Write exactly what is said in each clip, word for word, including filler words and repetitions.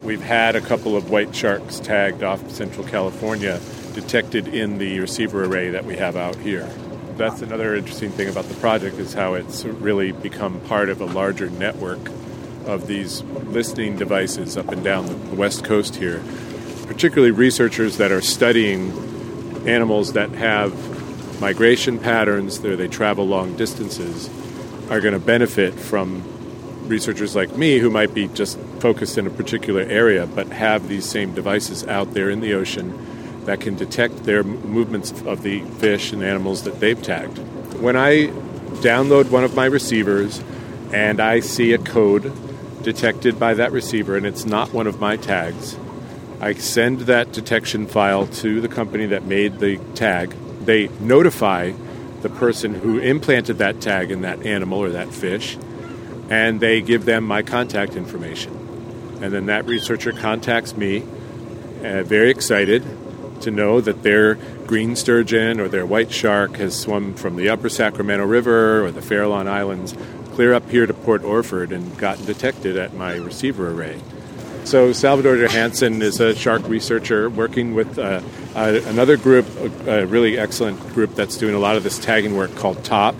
we've had a couple of white sharks tagged off Central California detected in the receiver array that we have out here. That's another interesting thing about the project is how it's really become part of a larger network of these listening devices up and down the west coast here, particularly researchers that are studying animals that have migration patterns, that they travel long distances, are going to benefit from researchers like me who might be just focused in a particular area but have these same devices out there in the ocean that can detect their movements of the fish and animals that they've tagged. When I download one of my receivers and I see a code detected by that receiver and it's not one of my tags, I send that detection file to the company that made the tag. They notify the person who implanted that tag in that animal or that fish, and they give them my contact information. And then that researcher contacts me, uh, very excited to know that their green sturgeon or their white shark has swum from the upper Sacramento River or the Farallon Islands clear up here to Port Orford and gotten detected at my receiver array. So Salvador Johansson is a shark researcher working with uh, uh, another group, a, a really excellent group that's doing a lot of this tagging work called TOP.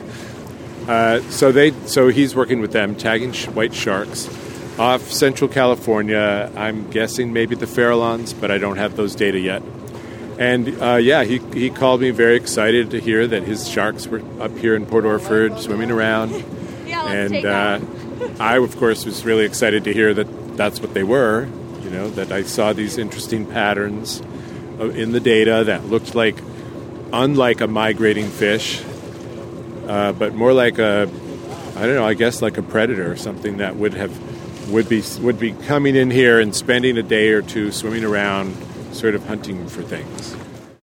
Uh, so they, so he's working with them, tagging sh- white sharks off Central California. I'm guessing maybe the Farallons, but I don't have those data yet. And uh, yeah, he he called me very excited to hear that his sharks were up here in Port Orford swimming around. Yeah, let's and take uh, I, of course, was really excited to hear that that's what they were. You know, that I saw these interesting patterns in the data that looked like, unlike a migrating fish, uh, but more like a, I don't know, I guess like a predator, something that would have would be would be coming in here and spending a day or two swimming around, sort of hunting for things.